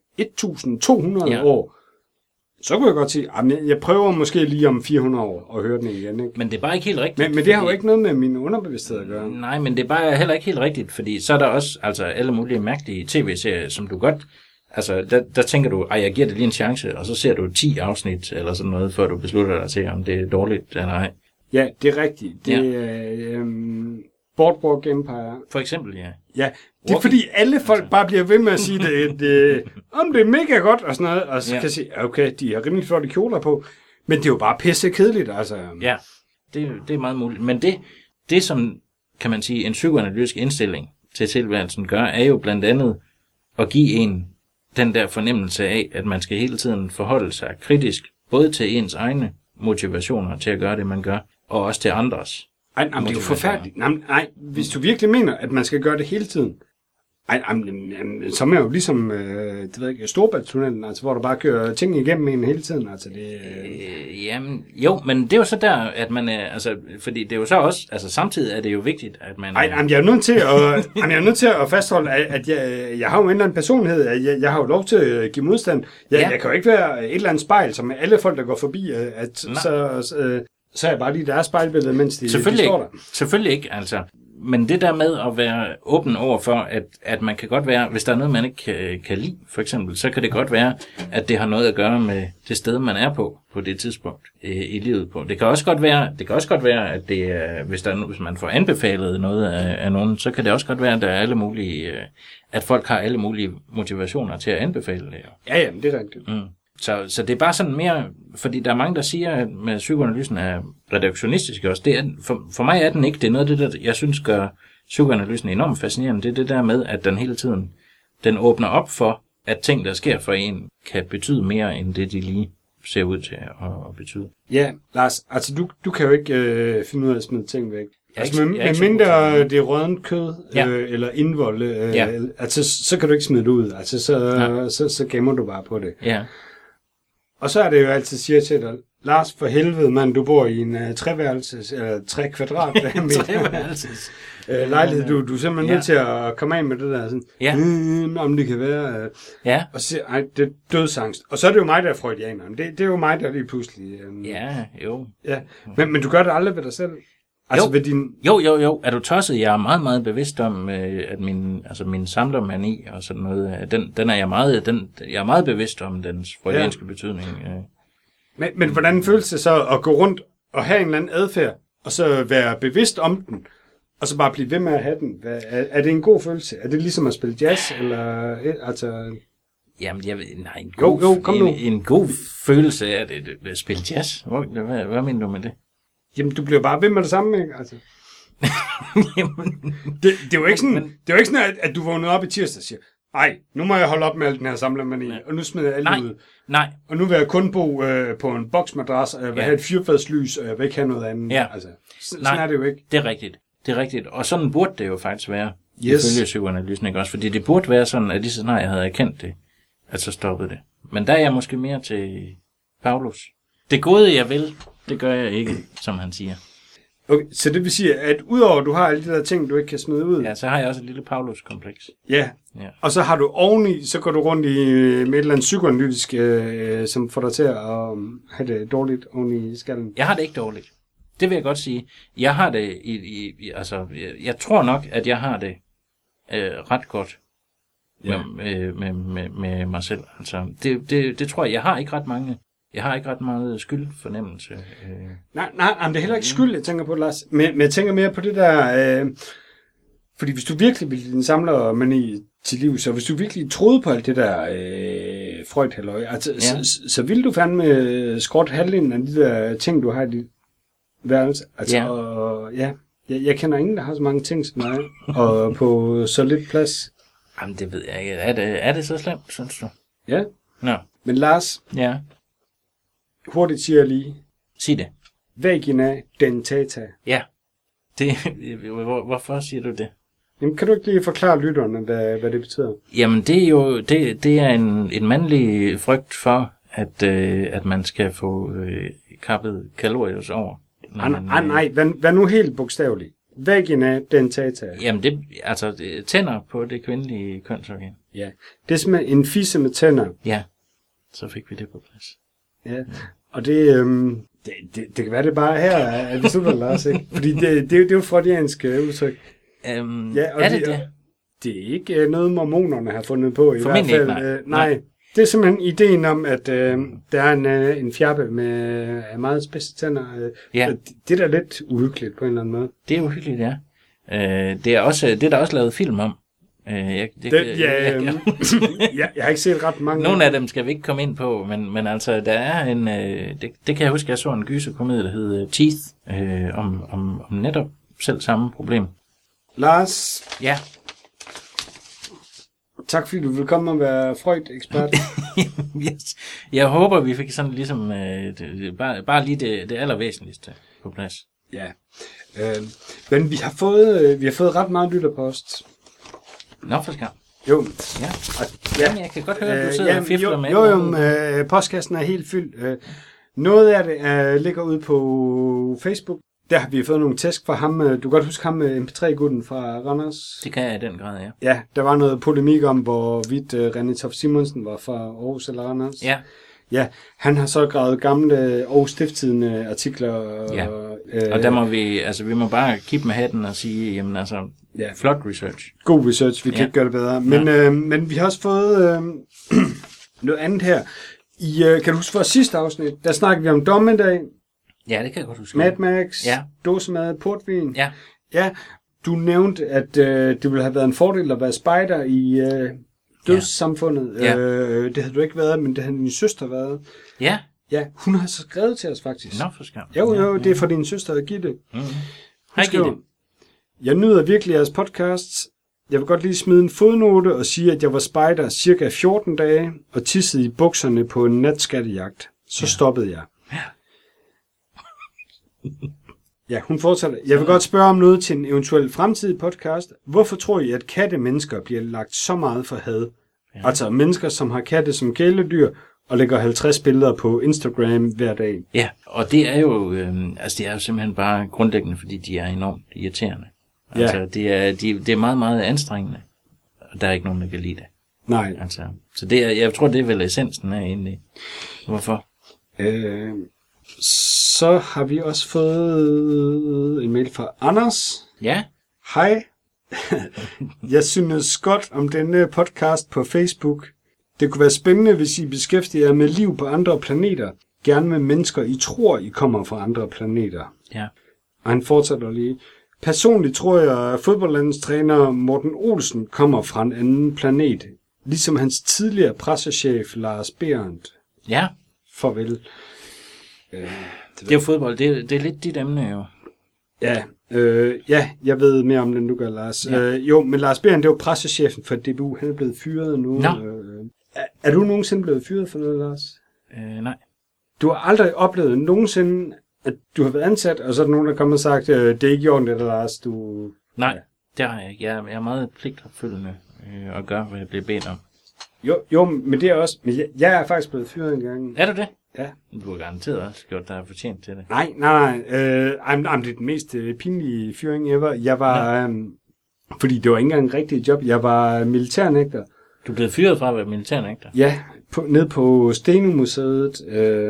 1200 år, så kunne jeg godt sige, at jeg prøver måske lige om 400 år at høre den igen, ikke? Men det er bare ikke helt rigtigt. Men det har jo ikke noget med min underbevidsthed at gøre. Nej, men det er bare heller ikke helt rigtigt, fordi så er der også altså alle mulige mærkelige tv-serier, som du godt... Altså, der tænker du, jeg giver det lige en chance, og så ser du 10 afsnit eller sådan noget, før du beslutter dig til, om det er dårligt eller ej. Ja, det er rigtigt. Boardwalk Empire. For eksempel, ja. Ja, det er fordi alle folk bare bliver ved med at sige, om det er mega godt og sådan noget, og så kan jeg sige, okay, de har rimelig flotte kjoler på, men det er jo bare pisse kedeligt, altså. Ja, det er meget muligt. Men det som, kan man sige, en psykoanalytisk indstilling til tilværelsen gør, er jo blandt andet at give en den der fornemmelse af, at man skal hele tiden forholde sig kritisk, både til ens egne motivationer til at gøre det, man gør, og også til andres. Ej, det er jo forfærdeligt. Nej, hvis du virkelig mener, at man skal gøre det hele tiden, så er man jo ligesom, det ved ikke, Storebæltstunnelen, altså, hvor du bare kører ting igennem en hele tiden. Altså, jamen, jo, men det er jo så der, at man er, altså, fordi det er jo så også, altså samtidig er det jo vigtigt, at man... Jeg er nødt til at fastholde, at jeg har jo en eller anden personlighed, jeg har jo lov til at give modstand. Jeg kan jo ikke være et eller andet spejl, som alle folk, der går forbi, så er jeg bare lige deres spejlbillede, mens de står der. Selvfølgelig ikke, altså. Men det der med at være åben over for, at man kan godt være, hvis der er noget, man ikke kan lide, for eksempel, så kan det godt være, at det har noget at gøre med det sted, man er på det tidspunkt i livet på. Det kan også godt være, at det er, hvis man får anbefalet noget af nogen, så kan det også godt være, at der er alle mulige, at folk har alle mulige motivationer til at anbefale det. Ja, det er rigtigt. Så det er bare sådan mere, fordi der er mange, der siger, at med psykoanalysen er reduktionistisk også. Det er, for mig er den ikke. Det er noget af det, der jeg synes gør psykoanalysen enormt fascinerende. Det er det der med, at den hele tiden, den åbner op for, at ting, der sker for en, kan betyde mere, end det de lige ser ud til at betyde. Ja, Lars, altså du kan jo ikke finde ud af at smide ting væk. Altså med mindre det er rådent kød eller indvold, altså, så kan du ikke smide det ud. Altså, så gemmer du bare på det. Ja. Og så er det jo altid siger til dig, Lars, for helvede, mand, du bor i en 3 kvadratmeter lejlighed. Du er simpelthen nødt til at komme af med det der sådan, om det kan være. Og så siger, ej, det er dødsangst. Og så er det jo mig, der er freudianeren. Det er jo mig, der lige pludselig... Ja. Men du gør det aldrig ved dig selv? Altså ved din... Jo. Er du tosset? Jeg er meget, meget bevidst om, at min samlermani og sådan noget, den er jeg er meget bevidst om dens freudianske betydning. Men hvordan føles det så at gå rundt og have en eller anden adfærd, og så være bevidst om den, og så bare blive ved med at have den? Er det en god følelse? Er det ligesom at spille jazz, eller altså... Jamen, en god følelse er det at spille jazz. Hvad mener du med det? Jamen, du bliver bare ved med det samme, ikke? Altså. det er jo ikke sådan, at du vågnede op i tirsdag og siger, ej, nu må jeg holde op med al den her samlermani, og nu smider jeg alt ud. Nej. Og nu vil jeg kun bo på en boksmadras, og jeg vil have et fyrfadslys, og jeg vil ikke have noget andet. Ja. Altså, sådan er det jo ikke. Det er rigtigt. Og sådan burde det jo faktisk være, ifølge psykoanalysen, ikke også? Fordi det burde være sådan, at lige så snart jeg havde erkendt det, at så stoppede det. Men der er jeg måske mere til Paulus. Det gode, jeg vil, det gør jeg ikke, som han siger. Okay, så det vil sige, at udover at du har alle de der ting, du ikke kan smide ud... Ja, så har jeg også et lille Paulus-kompleks. Ja, og så har du oveni, så går du rundt med et eller andet psykoanalytisk, som får dig til at have det dårligt oveni i skallen. Jeg har det ikke dårligt. Det vil jeg godt sige. Jeg har det jeg tror nok, at jeg har det ret godt med mig selv. Altså, det tror jeg. Jeg har ikke ret meget skyldfornemmelse. Nej, men det er heller ikke skyld, jeg tænker på, Lars. Men jeg tænker mere på det der... fordi hvis du virkelig ville din samlermani til liv, så hvis du virkelig troede på alt det der Freud-halløj, altså, så ville du fandme skråt halvdelen af de der ting, du har i dit værelse. Altså, jeg kender ingen, der har så mange ting som mig, og på så lidt plads. Jamen, det ved jeg ikke. Er det så slemt, synes du? Ja. Nå. Men Lars... Ja. Hurtigt siger jeg lige. Sig det. Vagina dentata. Ja. Hvorfor siger du det? Jamen, kan du ikke lige forklare lytterne, hvad det betyder? Jamen, det er jo det er en mandlig frygt for, at man skal få kappet kalorier over. Nej, hvad nu helt bogstaveligt? Vagina dentata. Jamen, det tænder på det kvindelige kønsorgan. Ja, det er simpelthen en fisse med tænder. Ja, så fik vi det på plads. Ja, og det kan være det bare her, at vi slutter, Lars, ikke? Fordi det er jo freudiansk udtryk. Er det? Det er ikke noget, mormonerne har fundet på i hvert fald. Nej. Det er simpelthen ideen om, at der er en fjappe med meget spidse tænder. Det er da lidt uhyggeligt på en eller anden måde. Det er uhyggeligt, ja. Det er der også lavet film om. Jeg har ikke set ret mange. Nogle af dem skal vi ikke komme ind på, men altså, der er en... Det kan jeg huske, jeg så en gyserkomedie, der hed Teeth, om netop selv samme problem. Lars? Ja? Tak fordi du vil komme og være Freud-ekspert. Yes. Jeg håber, vi fik sådan ligesom bare lige det allervæsentligste på plads. Ja. Men vi har fået ret meget lytterpost. Nå, for skam. Jo. Ja. Jamen, jeg kan godt høre, at du sidder og fifler med. Postkassen er helt fyldt. Noget af det ligger ude på Facebook. Der har vi fået nogle tæsk fra ham. Du kan godt huske ham med MP3-gutten fra Randers. Det kan jeg i den grad, ja. Ja, der var noget polemik om, hvorvidt René Toft Simonsen var fra Aarhus eller Randers. Ja. Ja, han har så gravet gamle Aarhus Stiftstidende artikler. Ja. Og der må vi må bare kippe med hatten og sige, jamen altså, flot research. God research, vi kan ikke gøre det bedre. Men vi har også fået noget andet her. Kan du huske for sidste afsnit, der snakkede vi om dommedag. Ja, det kan jeg godt huske. Mad Max, dåsemad, portvin. Ja. Ja, du nævnte, at det ville have været en fordel at være spejder i dødssamfundet. Ja. Det havde du ikke været, men det havde din søster været. Ja. Ja, hun har så skrevet til os faktisk. Nå, for skam. Jo, det er fra din søster, Gitte. Mm-hmm. Hej Gitte. Jeg nyder virkelig jeres podcasts. Jeg vil godt lige smide en fodnote og sige, at jeg var spejder cirka 14 dage og tissede i bukserne på en natskattejagt. Så stoppede jeg. Ja. Ja, hun fortsætter. Jeg vil godt spørge om noget til en eventuel fremtidig podcast. Hvorfor tror I, at kattemennesker bliver lagt så meget for had? Ja. Altså mennesker, som har katte som kæledyr og lægger 50 billeder på Instagram hver dag. Ja, og det er jo, det er jo simpelthen bare grundlæggende, fordi de er enormt irriterende. Altså, det er meget, meget anstrengende, og der er ikke nogen, der kan lide det. Nej. Altså, så jeg tror, det er vel essensen af egentlig. Hvorfor? Så har vi også fået en mail fra Anders. Ja. Hej. Jeg synes godt om denne podcast på Facebook. Det kunne være spændende, hvis I beskæftiger jer med liv på andre planeter. Gerne med mennesker, I tror, I kommer fra andre planeter. Ja. Og han fortsætter lige. Personligt tror jeg, at fodboldlandstræner Morten Olsen kommer fra en anden planet. Ligesom hans tidligere pressechef Lars Behrendt. Ja. Farvel. Det er jo fodbold. Det er lidt dit emne jo. Ja, jeg ved mere om det, end du gør, Lars. Ja. Men Lars Behrendt, det var pressechefen for DBU. Han er blevet fyret nu. Nå. Er du nogensinde blevet fyret for noget, Lars? Nej. Du har aldrig oplevet nogensinde, at du har været ansat, og så er der nogen, der kommer og sagt, det er ikke i orden, det der, Lars. Nej, det har jeg ikke. Jeg er meget pligtopfyldende og gør, hvad jeg bliver bedt om. Jo, men det er også... Men jeg er faktisk blevet fyret en gang. Er du det? Ja. Du har garanteret også gjort dig fortjent til det. Nej. Det er den mest pinlige fyring ever. Jeg var... fordi det var ikke engang en rigtig job. Jeg var militærnægter. Du blev fyret fra at være militærnægter? Ja, ned på Steno-museet.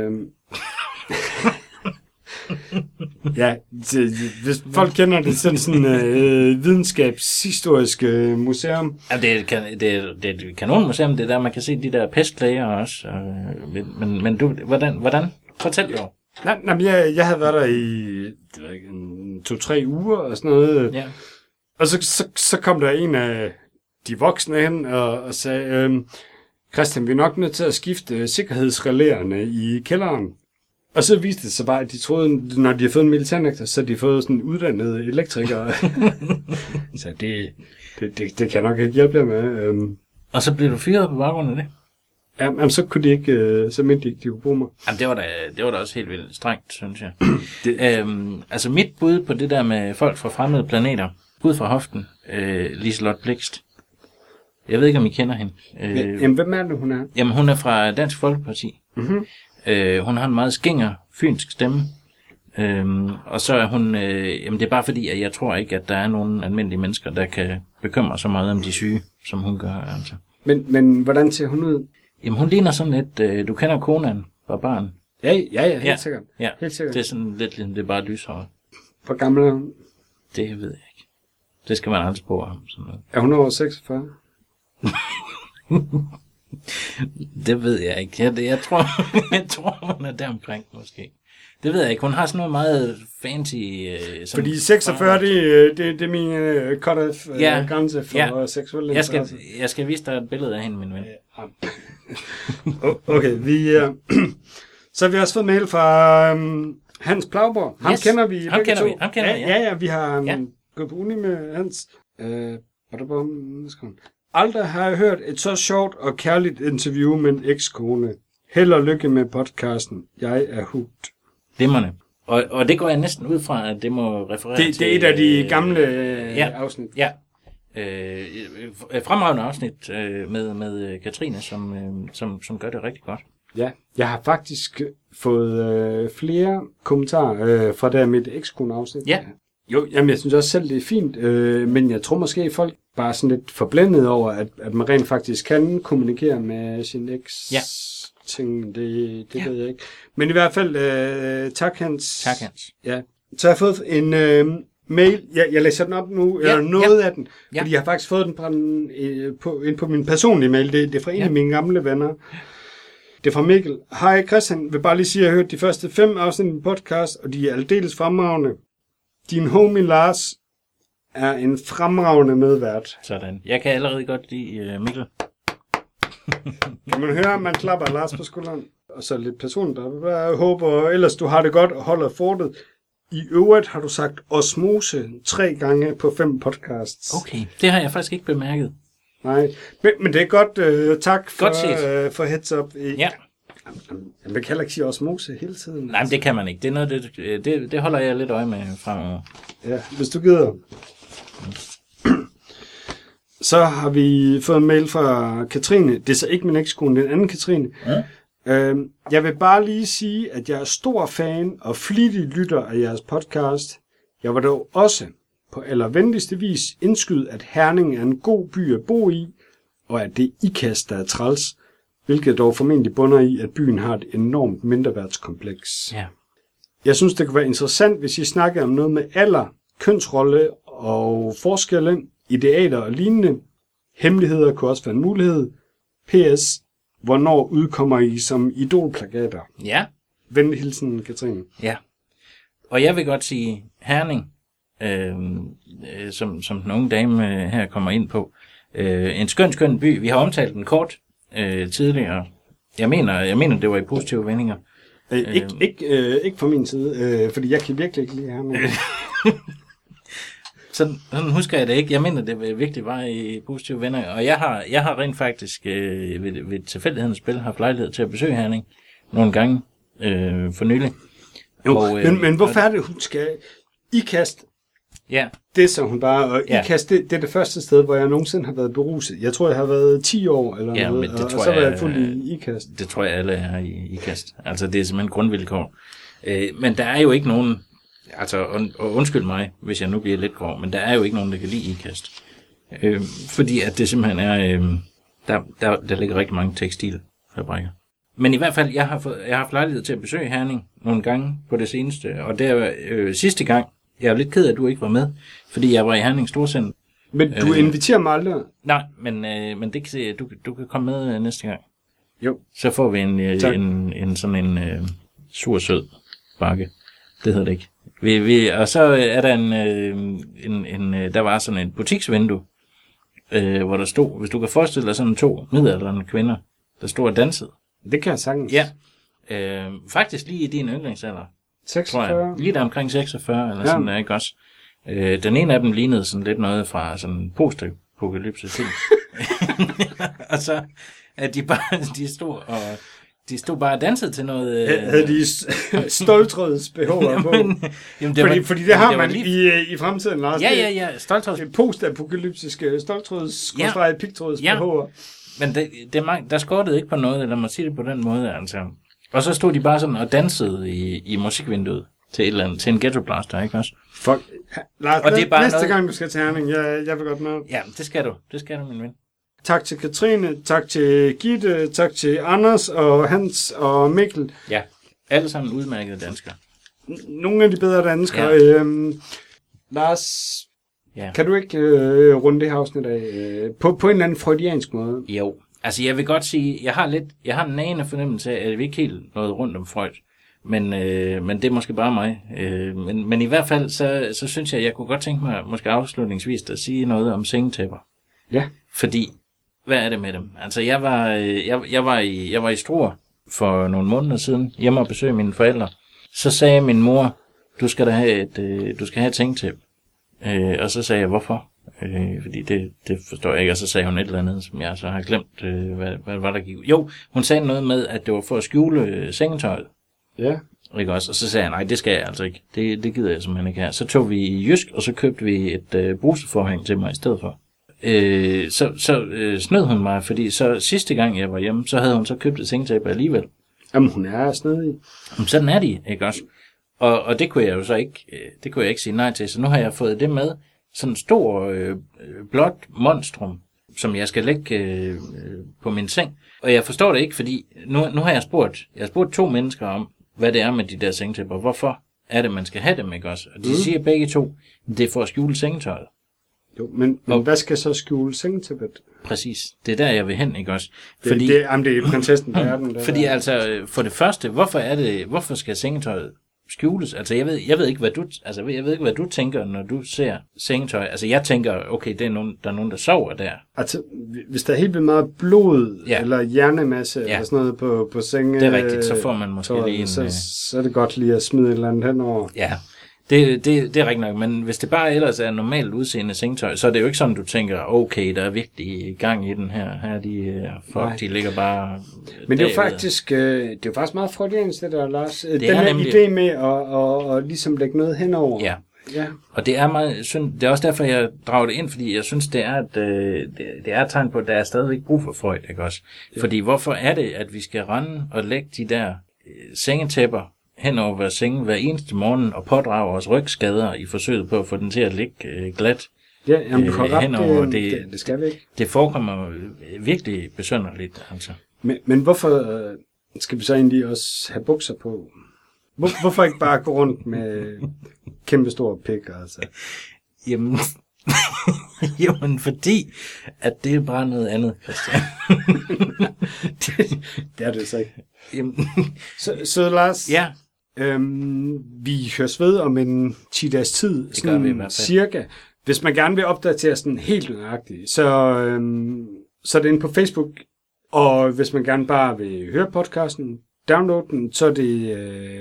Ja, hvis folk kender det, sådan videnskabshistorisk museum. Ja, det er et kanonmuseum, det der, man kan se de der pestplager også. Men du, hvordan? Fortæl jo. Nej, jeg havde været der i 2-3 uger og sådan noget. Ja. Og så kom der en af de voksne hen og sagde, Christian, vi er nok nødt til at skifte sikkerhedsrelæerne i kælderen. Og så viste det sig bare, at de troede, når de har fået en militærnægter, så har de fået sådan uddannede elektrikere. Så det kan jeg nok ikke hjælpe jer med. Og så blev du fyret på baggrund af det? Jamen, så kunne de ikke, så mente de ikke, de kunne bruge mig. Jamen, det var da også helt vildt strengt, synes jeg. Altså mit bud på det der med folk fra fremmede planeter, bud fra hoften, Liselott Blixt. Jeg ved ikke, om I kender hende. Jamen, hvem er det, hun er? Jamen, hun er fra Dansk Folkeparti. Mm-hmm. Hun har en meget skinger, fynsk stemme. Og så er hun... jamen, det er bare fordi, at jeg tror ikke, at der er nogen almindelige mennesker, der kan bekymre så meget om de syge, som hun gør. Altså. Men hvordan ser hun ud? Jamen, hun ligner sådan lidt... du kender Conan fra barn. Ja, helt sikkert. Ja, helt sikkert. Det er sådan lidt ligesom, det er bare lyshåret. Hvor gammel er hun? Det ved jeg ikke. Det skal man aldrig spore om. Sådan noget. Er hun over 46? Det ved jeg ikke. Jeg tror, hun er deromkring måske. Det ved jeg ikke. Hun har sådan noget meget fancy... Fordi 46, det er min cut-off grænse for seksuelle interesser. Jeg skal vise dig et billede af hende, min ven. Okay, så har vi også fået mail fra Hans Plauborg. Ham kender vi. Ham kender vi. Ja, vi har gået på uni med Hans. Aldrig har jeg hørt et så sjovt og kærligt interview med en ekskone. Held og lykke med podcasten. Jeg er hooked. Dæmmerne. Og det går jeg næsten ud fra, at det må referere til... Det er et af de gamle afsnit. Ja. Fremragende afsnit med Katrine, som gør det rigtig godt. Ja, jeg har faktisk fået flere kommentarer fra der mit ekskone afsnit. Ja. Jo, jamen jeg synes også selv, det er fint, men jeg tror måske, folk bare sådan lidt forblændet over, at man rent faktisk kan kommunikere med sin eks. Ja. Ting, det ved jeg ikke. Men i hvert fald, tak Hans. Tak Hans. Ja. Så har jeg fået en mail. Jeg læser den op nu, eller noget af den, fordi jeg har faktisk fået den ind på min personlige mail. Det er fra en af mine gamle venner. Det er fra Mikkel. Hej Christian, vil bare lige sige, at jeg har hørt de første 5 afsnit i min podcast, og de er aldeles fremragende. Din homie Lars er en fremragende medvært. Sådan. Jeg kan allerede godt lide Mikkel. Kan man høre, at man klapper Lars på skulderen? Og så lidt personligt der. Jeg håber, ellers du har det godt og holder fortet. I øvrigt har du sagt osmose 3 gange på 5 podcasts. Okay, det har jeg faktisk ikke bemærket. Nej, men det er godt. Tak for heads up. Ja. Man kan heller ikke sige osmose hele tiden. Nej, men det kan man ikke. Det er noget, det holder jeg lidt øje med fremover. Ja, hvis du gider. Så har vi fået en mail fra Katrine. Det er så ikke min ekskone, det er en anden Katrine. Ja. Jeg vil bare lige sige, at jeg er stor fan og flittig lytter af jeres podcast. Jeg var dog også på allervenligste vis indskyde, at Herning er en god by at bo i, og at det er IKAST, der er træls, hvilket dog formentlig bunder i, at byen har et enormt mindreværdskompleks. Ja. Jeg synes, det kunne være interessant, hvis I snakkede om noget med alder, kønsrolle og forskelle, idealer og lignende. Hemmeligheder kunne også være en mulighed. PS. Hvornår udkommer I som idolplakater? Ja. Venlig hilsen, Katrine. Ja. Og jeg vil godt sige Herning, som den unge dame her kommer ind på. En skøn by. Vi har omtalt den kort tidligere. Jeg mener, det var i positive vendinger. Ikke fra min side, fordi jeg kan virkelig ikke lide Herning. Sådan husker jeg det ikke. Jeg mener, det virkelig var i positive venner. Og jeg har rent faktisk ved tilfældighedens spil haft lejlighed til at besøge Herning nogle gange for nylig. Jo, og, men hvorfor er det, hun skal IKAST? Ja. Det så hun bare, og IKAST, det er det første sted, hvor jeg nogensinde har været beruset. Jeg tror, jeg har været 10 år eller noget, men det og så var jeg fuldt i IKAST. Det tror jeg alle er i IKAST. Altså, det er simpelthen grundvilkår. Men der er jo ikke nogen... Altså, og undskyld mig, hvis jeg nu bliver lidt grov, men der er jo ikke nogen, der kan lide IKAST. Fordi at det simpelthen er... Der ligger rigtig mange tekstilfabrikker. Men i hvert fald, jeg har haft lejlighed til at besøge Herning nogle gange på det seneste. Og det var sidste gang, jeg er lidt ked af, at du ikke var med, fordi jeg var i Herning Storcenter. Men du inviterer mig aldrig? Nej, men det kan du kan komme med næste gang. Jo. Så får vi en sådan en sur-sød bakke. Det hedder det ikke. Og så er der der var sådan en butiksvindue, hvor der stod, hvis du kan forestille dig sådan 2 midaldrende kvinder, der stod og dansede. Det kan jeg sagtens. Ja. Faktisk lige i din yndlingsalder. 46? Tror jeg. Lige der omkring 46, eller sådan der, ikke også? Den ene af dem lignede sådan lidt noget fra sådan en post-apokalypse-film. Og så at de stod bare og dansede til noget... Havde de ståltrådsbehov på? Fordi det har man i fremtiden, Lars. Ja, ståltråds. Post-apokalyptiske ståltråds-pigtrådsbehov. Men der skortede ikke på noget, eller man siger det på den måde, altså. Og så stod de bare sådan og dansede i musikvinduet til et eller andet, til en ghetto blaster, ikke også? Fuck. Lars, og det er bare næste gang du skal til Herning, jeg vil godt med. Ja, det skal du, min ven. Tak til Katrine, tak til Gitte, tak til Anders og Hans og Mikkel. Ja, alle sammen udmærkede danskere. Nogle af de bedre danskere. Ja. Lars, kan du ikke runde det her afsnit af på en eller anden freudiansk måde? Jo, altså jeg vil godt sige, jeg har en nagende fornemmelse af, at vi ikke helt nåede rundt om Freud. Men det er måske bare mig. Men i hvert fald, så synes jeg kunne godt tænke mig, måske afslutningsvis, at sige noget om sengetæpper. Ja. Fordi, hvad er det med dem? Altså, jeg var i Struer for nogle måneder siden, hjemme og besøge mine forældre. Så sagde min mor, du skal have et sengetæppe. Og så sagde jeg, hvorfor? Fordi det forstår jeg ikke. Og så sagde hun et eller andet, som jeg så har glemt, hvad var der gik. Jo, hun sagde noget med, at det var for at skjule sengetøjet. Ja. Ikke også? Og så sagde jeg, nej, det skal jeg altså ikke. Det gider jeg simpelthen ikke her. Så tog vi i Jysk, og så købte vi et bruseforhæng til mig i stedet for. Så snød hun mig, fordi så sidste gang jeg var hjemme, så havde hun så købt et sengetæppe alligevel. Jamen, hun er snedig. Jamen, sådan er de, ikke også? Og det kunne jeg jo så ikke, sige nej til. Så nu har jeg fået det med, sådan en stor blåt monstrum, som jeg skal lægge på min seng. Og jeg forstår det ikke, fordi nu har jeg spurgt 2 mennesker om, hvad det er med de der sengetæpper. Hvorfor er det, man skal have dem, ikke også? Og de siger begge 2, det er for at skjule sengetøjet. Jo, men hvad skal så skjule sengetæppet? Præcis. Det er der, jeg vil hen, ikke også? Fordi, det er prinsessen, der er den. Fordi altså, for det første, hvorfor skal sengetøjet skjules? Altså, jeg ved ikke, hvad du tænker, når du ser sengetøj. Altså, jeg tænker, okay, der er nogen, der sover der. Altså, hvis der er helt vildt meget blod, eller hjernemasse, eller sådan noget på sengen. Det er rigtigt, så får man måske lige en... Så er det godt lige at smide et eller andet henover. Ja, det er rigtigt nok, men hvis det bare ellers er normalt udseende sengetøj, så er det jo ikke sådan, du tænker, okay, der er virkelig gang i den her de ligger bare... Men det er jo faktisk, meget freudiansk, det der, Lars. Det den her idé med at ligesom lægge noget henover. Ja. Og det er meget synd. Det er også derfor, jeg drager det ind, fordi jeg synes, det er et tegn på, at der er stadigvæk brug for Freud, ikke også? Ja. Fordi hvorfor er det, at vi skal rende og lægge de der sengetæpper hen over vores senge hver eneste morgen og pådrage os rygskader i forsøget på at få den til at ligge glat? Ja, jamen, det skal vi ikke. Det forekommer virkelig besynderligt, altså. Men hvorfor skal vi så egentlig også have bukser på? Hvorfor ikke bare gå rundt med kæmpe store pikker, altså? Jamen, fordi at det er bare noget andet, Christian. det er det så ikke. Så Lars, vi høres ved om en 10 dages tid, det gør vi i hvert fald. Cirka. Hvis man gerne vil opdatere sådan helt nøjagtigt, så er det inde på Facebook, og hvis man gerne bare vil høre podcasten, download den, så er det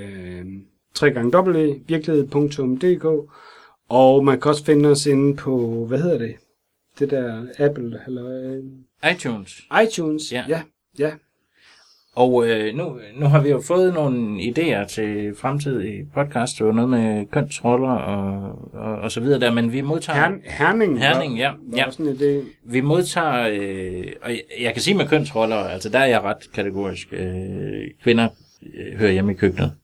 www.virkelighed.dk, og man kan også finde os inde på, hvad hedder det? Det der Apple, eller... iTunes, ja. Og nu har vi jo fået nogle idéer til fremtidige podcast, og noget med kønsroller og så videre der, men vi modtager... Herning, ja. Sådan en idé. Vi modtager, og jeg kan sige med kønsroller, altså der er jeg ret kategorisk. Kvinder hører hjemme i køkkenet.